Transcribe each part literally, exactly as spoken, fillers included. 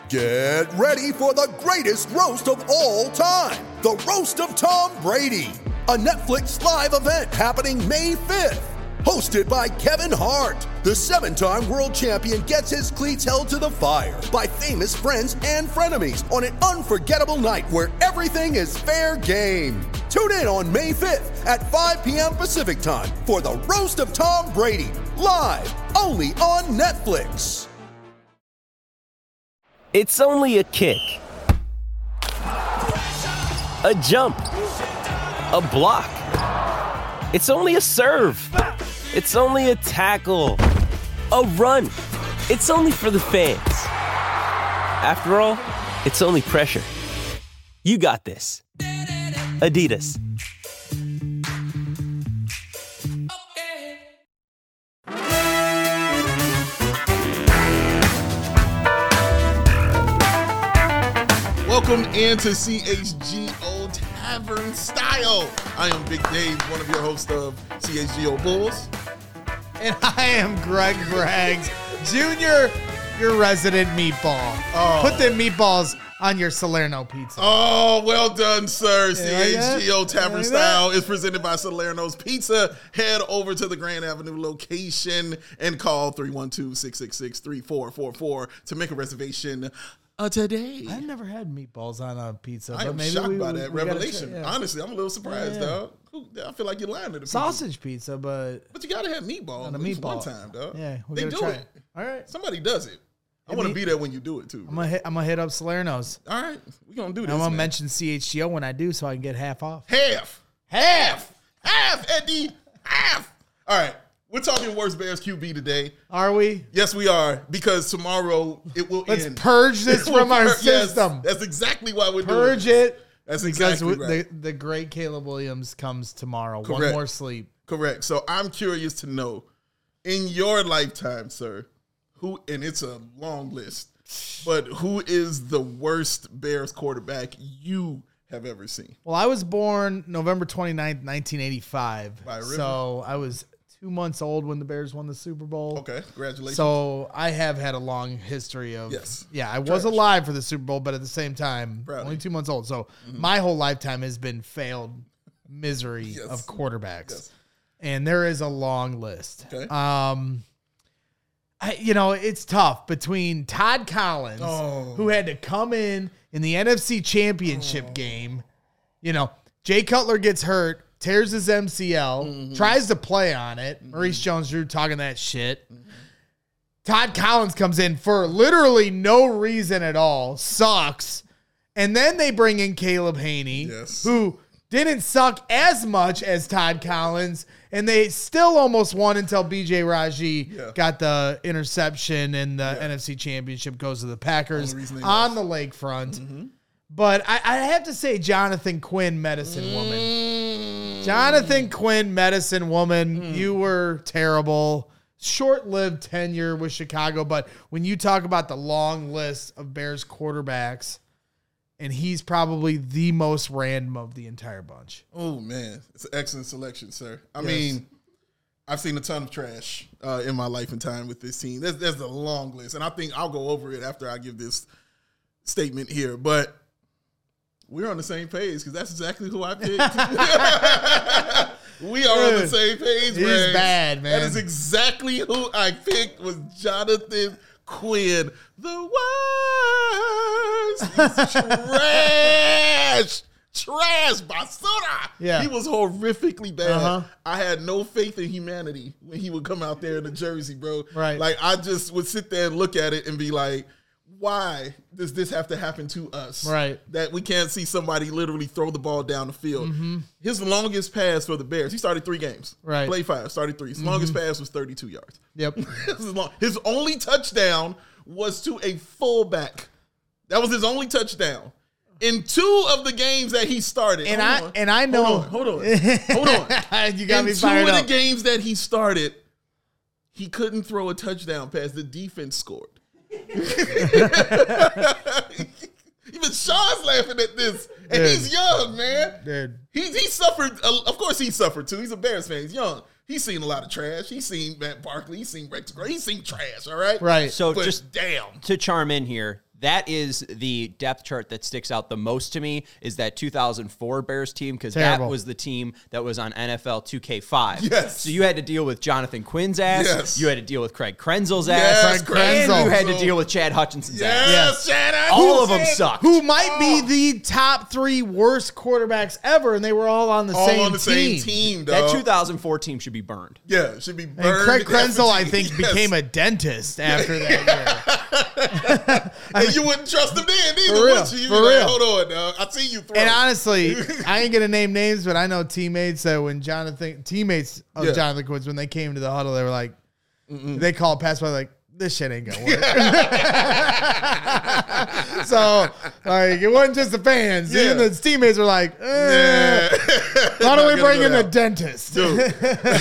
Get ready for the greatest roast of all time, the Roast of Tom Brady, a Netflix live event happening May fifth. Hosted by Kevin Hart, the seven-time world champion gets his cleats held to the fire by famous friends and frenemies on an unforgettable night where everything is fair game. Tune in on May fifth at five p.m. Pacific time for the Roast of Tom Brady, live only on Netflix. It's only a kick, a jump, a block. It's only a serve. It's only a tackle, a run. It's only for the fans. After all, it's only pressure. You got this. Adidas. Welcome into C H G O Tavern Style. I am Big Dave, one of your hosts of C H G O Bulls. And I am Greg Braggs, Junior, your resident meatball. Oh. Put the meatballs on your Salerno pizza. Oh, well done, sir. Yeah, C H G O yeah. Tavern Yeah, Style yeah. is presented by Salerno's Pizza. Head over to the Grand Avenue location and call three one two, six six six, three four four four to make a reservation uh, today. I've never had meatballs on a pizza. I but am maybe shocked we, by we, that we gotta revelation. try, yeah. Honestly, I'm a little surprised, Yeah, yeah. dog. Ooh, I feel like you're lying to the people. Sausage pizza, but But you gotta have meatballs on a at least meatball. one time, dog. Yeah, we they gotta do try it. it. All right. Somebody does it. I Hit want to me. be there when you do it too. I'm gonna hit. I'm gonna hit up Salerno's. All right, we're gonna do this. I'm gonna man. mention C H G O when I do, so I can get half off. half, half, half, Eddie, half. All right, we're talking worst Bears Q B today. Are we? Yes, we are, because tomorrow it will Let's end. purge this It will from our pur- yes, system. that's exactly why we're Purge doing it. That's because exactly we- right. the, the great Caleb Williams comes tomorrow. One Correct. more sleep. Correct. So I'm curious to know, in your lifetime, sir, who, and it's a long list, but who is the worst Bears quarterback you have ever seen? Well, I was born November twenty-ninth, nineteen eighty-five. By a river. So I was two months old when the Bears won the Super Bowl. Okay, congratulations. So I have had a long history of, Yes. yeah, I was Trash. alive for the Super Bowl, but at the same time, Proud of only you. two months old. So my whole lifetime has been failed misery Yes. of quarterbacks. Yes. And there is a long list. Okay. Um, I, you know, it's tough between Todd Collins, Oh. who had to come in in the N F C Championship game. You know, Jay Cutler gets hurt, tears his M C L, Mm-hmm. tries to play on it. Maurice Jones-Drew talking that shit. Mm-hmm. Todd Collins comes in for literally no reason at all, sucks. And then they bring in Caleb Haney, Yes. who didn't suck as much as Todd Collins, and they still almost won until B J Raji Yeah. got the interception and the N F C Championship goes to the Packers Only reason they on lost. the lakefront. But I, I have to say Jonathan Quinn, Medicine Woman. Mm. Jonathan Quinn, Medicine Woman, you were terrible. Short-lived tenure with Chicago, but when you talk about the long list of Bears quarterbacks, and he's probably the most random of the entire bunch. Oh, man. It's an excellent selection, sir. I Yes. mean, I've seen a ton of trash uh, in my life and time with this team. There's, there's a long list, and I think I'll go over it after I give this statement here. But we're on the same page because that's exactly who I picked. We are on the Dude, same page, he's Braggs. bad, man. That is exactly who I picked, was Jonathan Quinn. The worst. He's trash. Trash. Basura. Yeah. He was horrifically bad. Uh-huh. I had no faith in humanity when he would come out there in the jersey, bro. Right. Like, I just would sit there and look at it and be like, why does this have to happen to us? Right. That we can't see somebody literally throw the ball down the field. His longest pass for the Bears, he started three games. Right. Played five, started three. His longest pass was thirty-two yards. Yep. His long- his only touchdown was to a fullback. That was his only touchdown. In two of the games that he started. And Hold I on. and I know Hold on. Hold on. Hold on. you got In me two fired of up. the games that he started, he couldn't throw a touchdown pass. The defense scored. Even Sean's laughing at this. And Dude. he's young, man. Dude. He, he suffered. Uh, of course, he suffered too. He's a Bears fan. He's young. He's seen a lot of trash. He's seen Matt Barkley. He's seen Rex Gray. He's seen trash, all right? Right. So But just damn. to charm in here, that is the depth chart that sticks out the most to me is that two thousand four Bears team, because that was the team that was on N F L two K five. Yes. So you had to deal with Jonathan Quinn's ass. Yes. You had to deal with Craig Krenzel's Yes, ass. Craig and Krenzel. you had to deal with Chad Hutchinson's ass. Yes, Chad Hutchinson. All of them sucked. Who might be the top three worst quarterbacks ever, and they were all on the All same on the team. same team, That dog. two thousand four team should be burned. Yeah, it should be burned. And Craig Krenzel, I think, Yes. became a dentist after that year. And you wouldn't trust him then either, For real, would you? You'd for be like, real. hold on, dog. I see you throw. And honestly, I ain't gonna name names, but I know teammates that when Jonathan teammates of Yeah. Jonathan Quinns, when they came to the huddle, they were like, they called pass by like, this shit ain't gonna work. So like, it wasn't just the fans. Yeah. Even the teammates were like, eh, Yeah. why don't we Not bring gonna in go a down. dentist? Dude.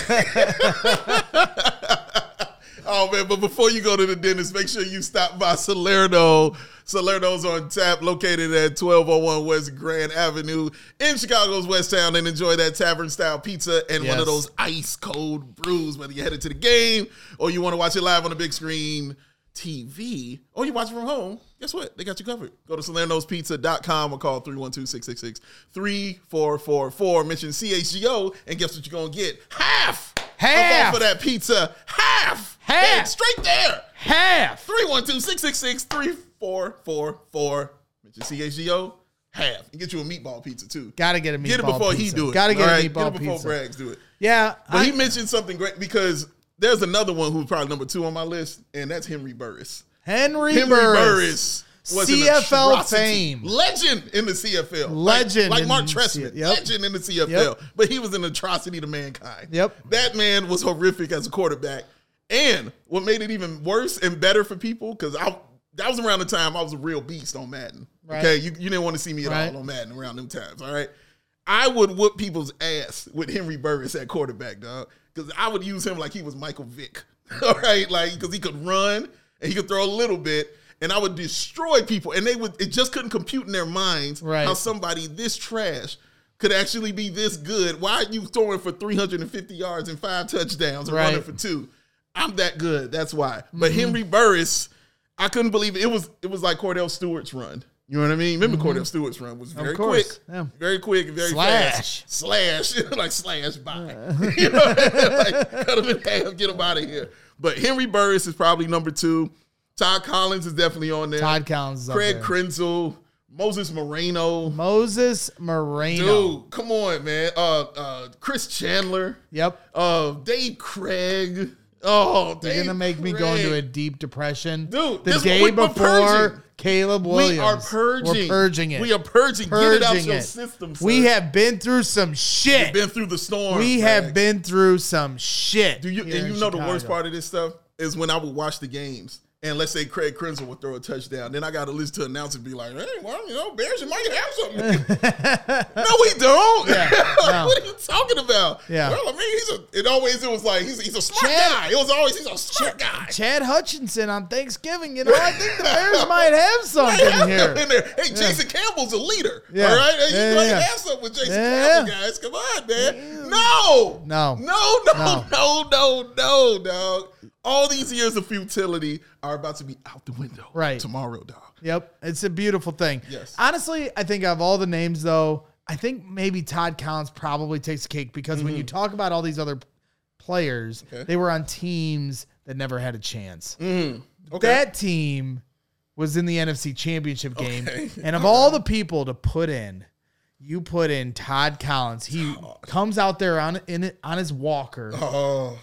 Oh, man, but before you go to the dentist, make sure you stop by Salerno. Salerno's on tap, located at twelve oh one West Grand Avenue in Chicago's West Town, and enjoy that tavern-style pizza and one Yes. of those ice-cold brews, whether you're headed to the game or you want to watch it live on the big screen T V, or you watch it from home. Guess what? They got you covered. Go to salernos pizza dot com or call three one two, six six six, three four four four. Mention C H G O, and guess what you're going to get? Half! Half! Off of that pizza. Half! Half! Hey, straight there! Half. three one two, six six six, three four four four. Mention C H G O. Half. And get you a meatball pizza, too. Gotta get a meatball Get it before pizza. he do it. Gotta get All a right? meatball Get it before pizza. Braggs do it. Yeah. But I- he mentioned something great because there's another one who's probably number two on my list, and that's Henry Burris. Henry, Henry Burris. Burris was C an F L atrocity. fame. Legend in the C F L. Legend Like, like in Mark the Trestman. C- yep. Legend in the C F L. Yep. But he was an atrocity to mankind. Yep. That man was horrific as a quarterback. And what made it even worse and better for people, because I that was around the time I was a real beast on Madden. Right. Okay, you, you didn't want to see me at Right. all on Madden around them times, all right? I would whoop people's ass with Henry Burris at quarterback, dog, because I would use him like he was Michael Vick, all right? Like, because he could run and he could throw a little bit, and I would destroy people, and they would, it just couldn't compute in their minds Right. how somebody this trash could actually be this good. Why are you throwing for three hundred fifty yards and five touchdowns and Right. running for two? I'm that good. That's why. Mm-hmm. But Henry Burris, I couldn't believe it. It was it was like Cordell Stewart's run. You know what I mean? Remember Cordell Stewart's run was very quick, course. Yeah. very quick, and very Slash. fast. Slash, like slash by. You know, like cut him in half, get him out of here. But Henry Burris is probably number two. Todd Collins is definitely on there. Todd Collins is up Craig there. Krenzel, Moses Moreno. Moses Moreno. Dude, come on, man. Uh, uh, Chris Chandler. Yep. Uh, Dave Craig. Oh, Dave You're gonna make me Craig. go into a deep depression. Dude, the this- day we- we're before purging. Caleb Williams. We are purging. We're purging it. We are purging. Get it out Purging your it. system, son. We have been through some shit. We've been through the storm. we have Max. been through some shit. Do you here and you in know the worst Chicago. part of this stuff is when I would watch the games and let's say Craig Krenzel would throw a touchdown, then I got to listen to announcers be like, "Hey, well, you know, Bears, you might have something." No, we don't. Yeah, no. What are you talking about? Yeah. Well, I mean, he's a. It always it was like he's he's a smart Chad- guy. It was always he's a smart guy. Chad Hutchinson on Thanksgiving. You know, I think the Bears might have something Have here. him in there. Hey, Jason Campbell's a leader. Yeah. All right, hey, Yeah, you might yeah. have something with Jason Yeah. Campbell, guys. Come on, man. No, No. no, no, No. no, no, no, dog. All these years of futility are about to be out the window Right. tomorrow, dog. Yep, it's a beautiful thing. Yes. Honestly, I think of all the names, though, I think maybe Todd Collins probably takes the cake because when you talk about all these other players, Mm-hmm. Okay. they were on teams that never had a chance. Okay. That team was in the N F C Championship game, Okay. and of all the people to put in, you put in Todd Collins. He comes out there on in it, on his walker. Oh,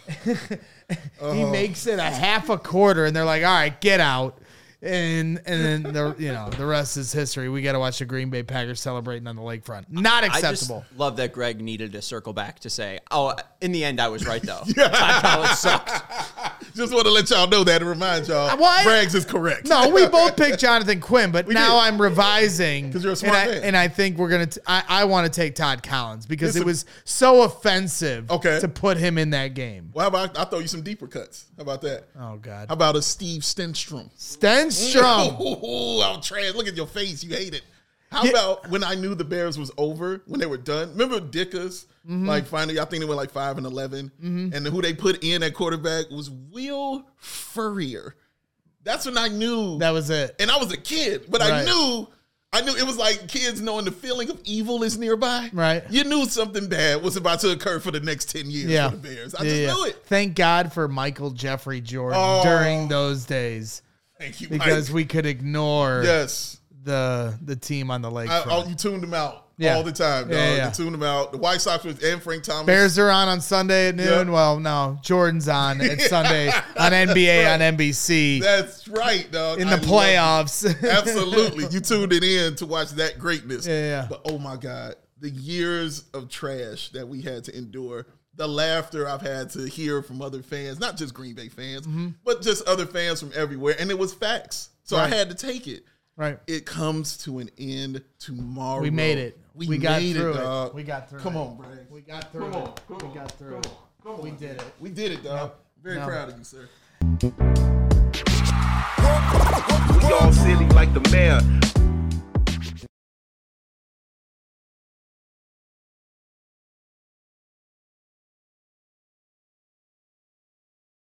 He makes it a half a quarter, and they're like, "All right, get out." And and then the you know the rest is history. We got to watch the Green Bay Packers celebrating on the lakefront. Not I acceptable. just love that Greg needed to circle back to say, oh, in the end, I was right, though. Todd Collins sucked. just want to let y'all know that and remind y'all, Why- Braggs is correct. No, we both picked Jonathan Quinn, but now did. I'm revising 'Cause you're a smart and I, man. and I think we're gonna. T- I, I want to take Todd Collins because Listen- it was so offensive. Okay. to put him in that game. Well, how about I throw you some deeper cuts? How about that? Oh God, How about a Steve Stenstrom? Stenstrom. Oh, I'm trans. Look at your face. You hate it. How Yeah. about when I knew the Bears was over, when they were done? Remember Dickas? Mm-hmm. Like finally, I think they went like five and eleven, and who they put in at quarterback was Will Furrier. That's when I knew that was it. And I was a kid, but right. I knew, I knew it was like kids knowing the feeling of evil is nearby. Right. You knew something bad was about to occur for the next ten years yeah. for the Bears. I yeah, just yeah. knew it. Thank God for Michael Jeffrey Jordan oh, during those days. Thank you, because Mike. we could ignore yes. the the team on the lake. I, oh, you tuned them out. Yeah. All the time, dog. Yeah, yeah. You tune them out. The White Sox was, and Frank Thomas. Bears are on on Sunday at noon. Yep. Well, no, Jordan's on at Sunday on N B A right. on N B C. That's right, dog. In the I playoffs. Absolutely. You tuned it in to watch that greatness. Yeah, yeah. But oh my God, the years of trash that we had to endure, the laughter I've had to hear from other fans, not just Green Bay fans, mm-hmm. but just other fans from everywhere. And it was facts. So right. I had to take it. Right. It comes to an end tomorrow. We made it. We, we got made through it, dog. We got through Come it. on, Bray. We got through come it. On, come we got through come it. On, come we on. did it. We did it, dog. No. Very no. proud of you, sir. We all silly like the mayor.